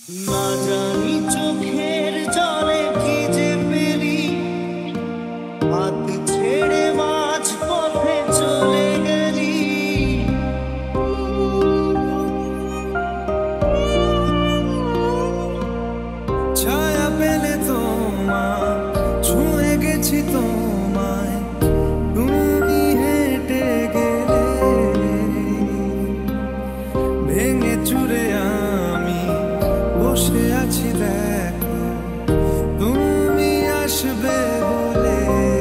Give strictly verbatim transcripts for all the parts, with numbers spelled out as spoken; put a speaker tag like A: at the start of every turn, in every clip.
A: না জানি চোখের জলে কি যে পেলি, হাত ছেড়ে মাঝ পথে চলে গেলি।
B: ছায়া পেলে তোমার ছুঁয়ে গেছি তোমায়, তুমি হেঁটে গেলে ভেঙে চুরে আমি বসে আছি, দেখো তুমি আসবে বলে।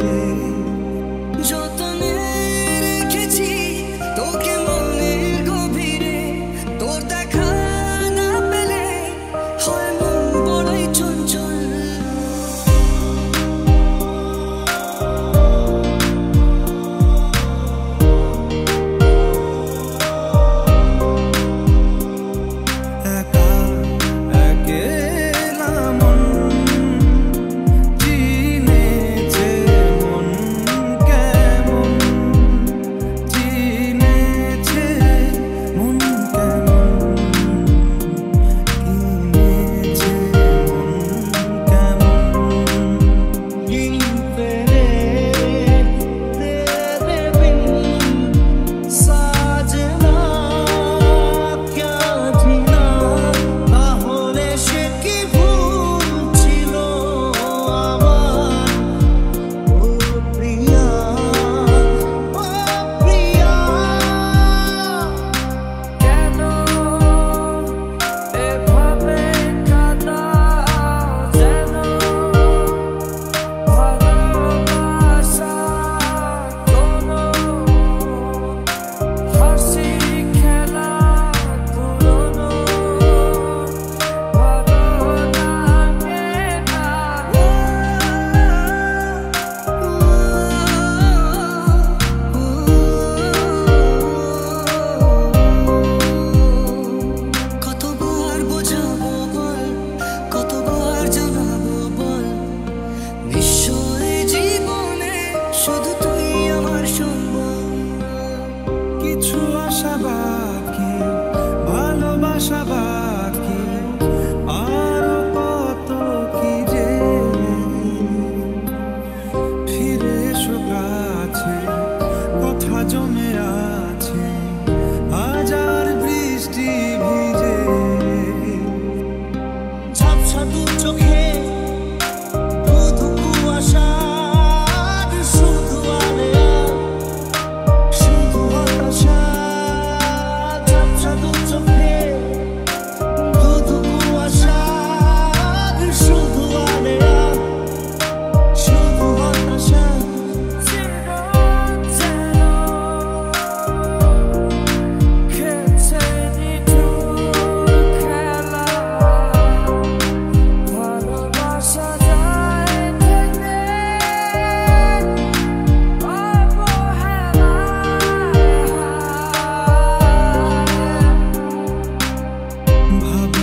C: যতনে রেখেছি তোকে মনের গভীরে, তোর দেখা না পেলে হয় মন বড়ই চঞ্চল।
B: একা একেলা মন চিনেছে মন কেমন, চিনেছে মন কেমন, চিনেছে মন কেমন।
A: गिन तेरे तेरे बिन साजना क्या जीना, তাহলে সে কি ভুল ছিল আমার? ও প্রিয়া, ও প্রিয়া,
C: কেন এভাবে কাঁদাও যেন ভালোবাসা কোনো হাসি খেলা পুরনো ভালো লাগে না। কতবার বোঝাবো বল, কতবার জানাবো বল, নিশ্চয় জীবনে শুধু তুই আমার সম্বল।
B: কিছু আশা বাকি, ভালোবাসা বাকি, আরো কত কি যে। ফিরে এসো কাছে, কথা জমে আছে হাজার বৃষ্টি ভিজে।
A: ঝাপসা দু চোখে শুধু কুয়াশা, শুধু আলেয়া, শুধু হতাশা। ঝাপসা দু চোখে শুধু কুয়াশা, শুধু আলেয়া, শুধু হতাশা।
C: খেলছে নিঠুর খেলা, ভালোবাসা যায় থেকে অবহেলা।
B: ভাব